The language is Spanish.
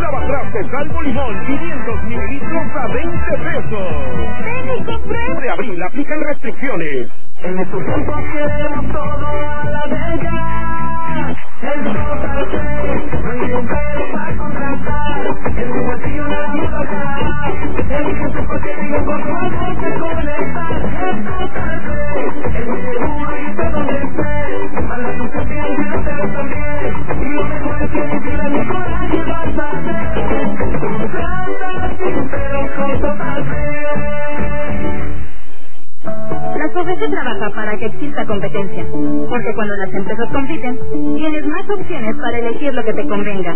Lavatrastes Salvo Limón, 500 mililitros a 20 pesos. ¡Ven y compré! De abril aplican restricciones. En estos tiempos queremos todo a la bella. El Total no hay dinero para contratar. El bolsillo no la moda. El que se puede tener con algo que conectar. El Total es muy seguro y está donde esté. A la conciencia pero también. Y lo mejor es que no tiene ni coraje vas a hacer. Contrata sin pero con Total. La COFESE trabaja para que exista competencia, porque cuando las empresas compiten, tienes más opciones para elegir lo que te convenga.